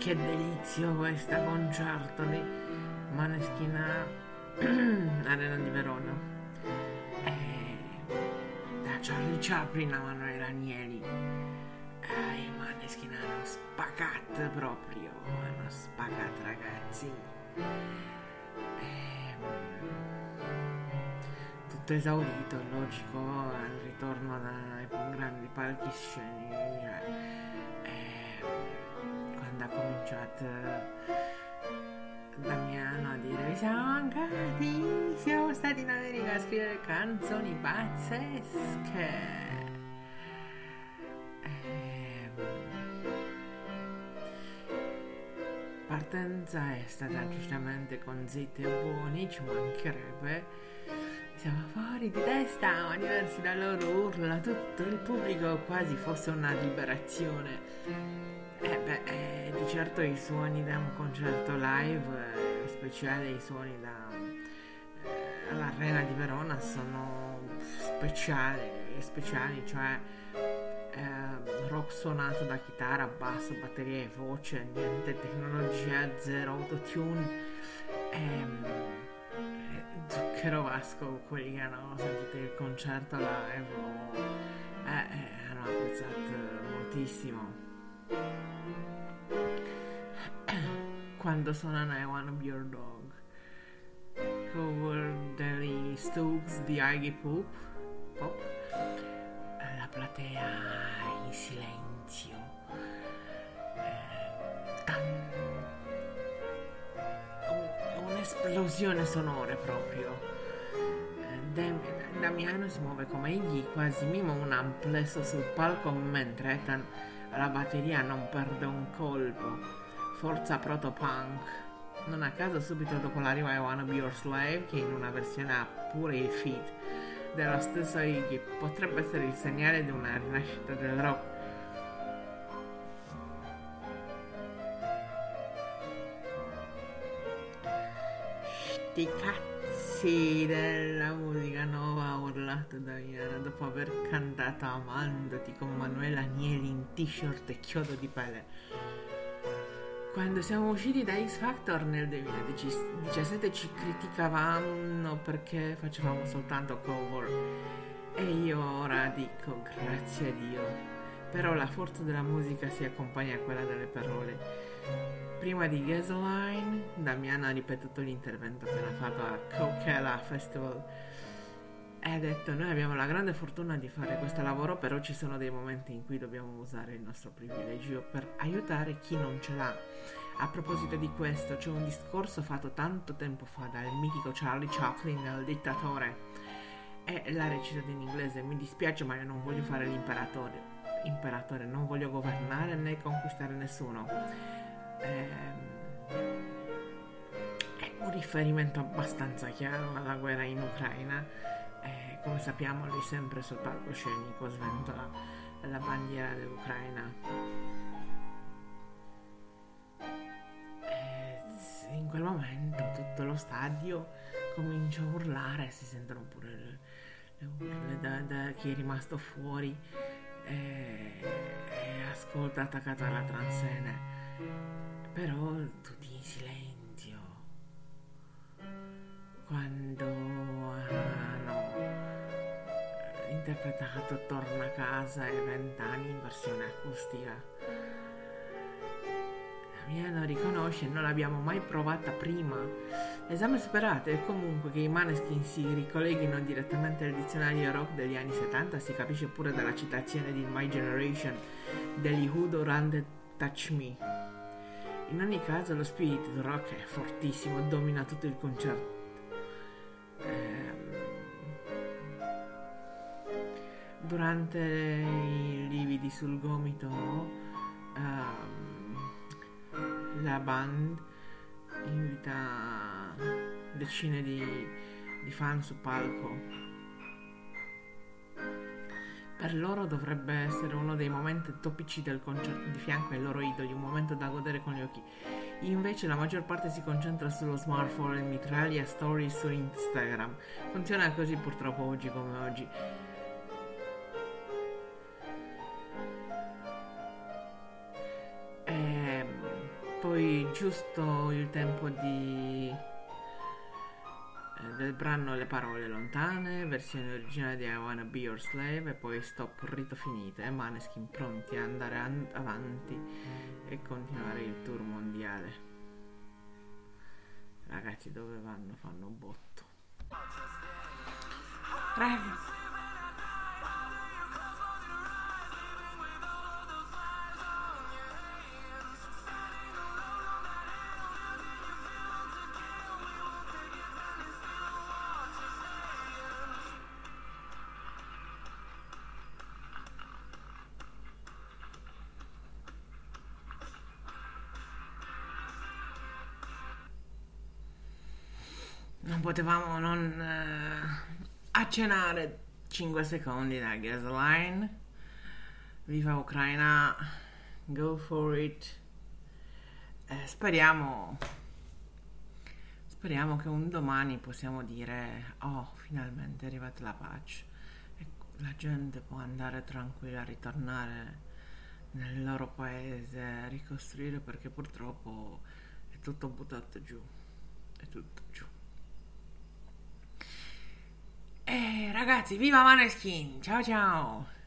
Che delizio questo concerto di Maneskin a Arena di Verona. Da Charlie Chaplin a Manuel Agnelli. I Maneskin hanno spaccato proprio, hanno spaccato ragazzi. Tutto esaurito, logico, al ritorno dai grandi palcoscenici. Quando ha cominciato Damiano a dire siamo stati in America a scrivere canzoni pazzesche. Partenza è stata giustamente con Zitti e Buoni, ci mancherebbe. Siamo fuori di testa, ma diversi da loro urla, tutto il pubblico quasi fosse una liberazione. Di certo i suoni da un concerto live, speciale i suoni all'Arena di Verona sono speciali, cioè rock suonato da chitarra, basso, batteria e voce, niente tecnologia, zero autotune. Zucchero Vasco, quelli che hanno sentito il concerto live hanno apprezzato moltissimo. Quando suonano I Wanna Be Your Dog, cover degli Stooges di Iggy Pop, la platea in silenzio, un'esplosione sonora proprio. Damiano si muove come egli, quasi mimo un amplesso sul palco, mentre Ethan alla batteria non perde un colpo. Forza proto-punk. Non a caso subito dopo l'arrivo I Wanna Be Your Slave, che in una versione ha pure il feat dello stesso Iggy, potrebbe essere il segnale di una rinascita del rock. Sti cazzi della musica nuova, ha urlato Damiano dopo aver cantato Amandoti con Manuel Agnelli in t-shirt e chiodo di pelle. Quando siamo usciti da X Factor nel 2017 ci criticavano perché facevamo soltanto cover, e io ora dico grazie a Dio. Però la forza della musica si accompagna a quella delle parole. Prima di Gasoline, Damiano ha ripetuto l'intervento appena fatto a Coachella Festival e ha detto: noi abbiamo la grande fortuna di fare questo lavoro, però ci sono dei momenti in cui dobbiamo usare il nostro privilegio per aiutare chi non ce l'ha. A proposito di questo, c'è un discorso fatto tanto tempo fa dal mitico Charlie Chaplin nel Dittatore, e la recita in inglese: mi dispiace ma io non voglio fare l'imperatore, non voglio governare né conquistare nessuno. È un riferimento abbastanza chiaro alla guerra in Ucraina. Come sappiamo, lui sempre sul palcoscenico sventola la bandiera dell'Ucraina. In quel momento tutto lo stadio comincia a urlare, si sentono pure le urle da chi è rimasto fuori e ascolta attaccato alla transenne, però tutti in silenzio. Quando hanno interpretato Torna a casa e 20 anni in versione acustica, Damiano riconosce: non l'abbiamo mai provata prima. L'esame superato, e comunque che i Maneskin si ricolleghino direttamente al dizionario rock degli anni 70 si capisce pure dalla citazione di My Generation degli Who durante Touch Me. In ogni caso lo spirito rock è fortissimo, domina tutto il concerto. Durante i lividi sul gomito, la band invita decine di fan su palco. Per loro dovrebbe essere uno dei momenti topici del concerto, di fianco ai loro idoli, un momento da godere con gli occhi. Invece la maggior parte si concentra sullo smartphone e mitraglia stories su Instagram. Funziona così purtroppo oggi come oggi. poi giusto il tempo del brano Le parole lontane, versione originale di I Wanna Be Your Slave, e poi Stop, rito finite, e Maneskin pronti a andare avanti e continuare il tour mondiale. Ragazzi, dove vanno fanno un botto. Ragazzi, non potevamo non accennare 5 secondi da Gasoline. Viva Ucraina, go for it. Speriamo che un domani possiamo dire: oh, finalmente è arrivata la pace e la gente può andare tranquilla a ritornare nel loro paese a ricostruire, perché purtroppo è tutto buttato giù, è tutto giù. Ragazzi, viva Maneskin, ciao ciao.